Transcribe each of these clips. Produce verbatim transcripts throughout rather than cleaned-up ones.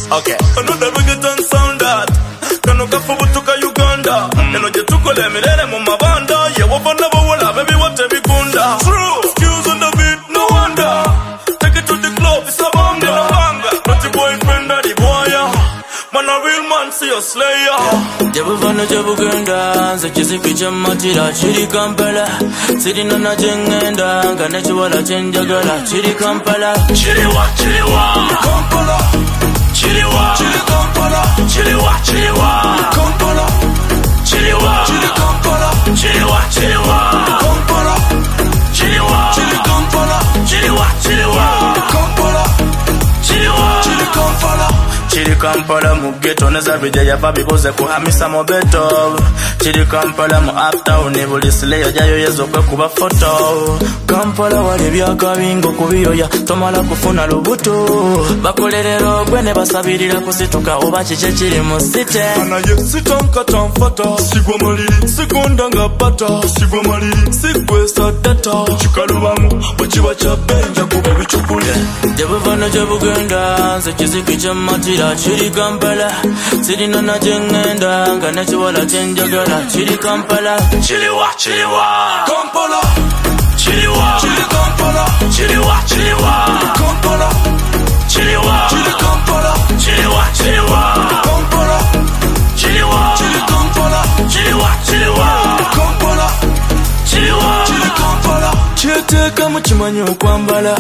Okay. Another reggaeton sound that Kano kafubutuka Uganda Eno jetukole milele mu mabanda Ye wafana bawala baby wate bikunda True, skills on the beat, no wonder Take it to the club, it's a banga no banga Not your boyfriend or the boy Man a real man, see a slayer Jabuvana jabuganda Nze kiziki chamatira chiri Kampala Siri nana jengenda Ngane chiwala chenjagala chiri Kampala Chiri wa, chiri wa Kampala Chiri wa, chiri Kampala Chiri wa, chiri wa Kampala Chiri wa, chiri Kampala Chiri wa, chiri wa Kampala Chiri wa, chiri Kampala Chiri wa, chiri wa Kampala Chiri wa, chiri Kampala Chiri Kampala mu ghetto neza vijaya babibuze kuhamisa mu beto Chiri Kampala mu uptown buli sileyo jayo yezo kwe kuba photo Kampala wali byakabingo kubiyoya tomala kufuna lubuto bakolerero gwe ne basabirira kusituka oba kiche kiri mu site ana ye sitonka tamfata sigwa maliri sigonda nga bata sigwa maliri sigwe sa data chikalubamu bachiba cha benja kuba bichukule Jabuvana jabuganda nze kiziki chamatira chiri Kampala Siri nana jengenda Ngane chiwala chenjagala chiri Kampala Chiri wa, chiri wa Kampala Chiri wa, chiri Kampala Chiri wa, chiri wa Kampala Chiri wa, chiri Kampala Chiri wa, chiri wa Kampala Chiri wa, chiri Kampala Chiri wa, chiri wa Kampala Chiri wa, chiri Kampala Kyeteka mu kimanyi okwambala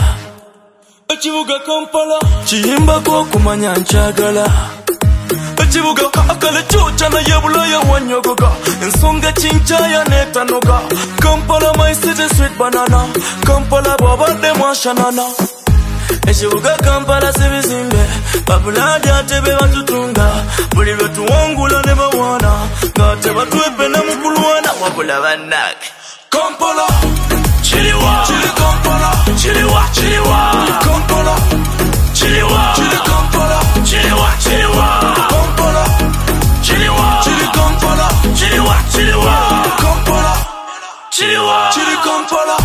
Ekibuga Kampala kiyimbako okumanya nkyagala Ekibuga akale kyokya naye bulaya wanyogoga ensonga kinkyaya netanoga Kampala my city sweet banana Kampala bwabadde mwashanana Ekibuga Kampala sibizimbe babuladi ate be batutunga buli lwe tuwangula ne bawana nga tebatwebe ne mukulwana wabula bannage Kampala Chiri wa, chiri Kampala Chiri wa, chiri wa Kampala Chiri wa, chiri Kampala Chiri wa, chiri wa Kampala Chiri wa, chiri Kampala Chiri wa, chiri wa Kampala Chiri wa, chiri Kampala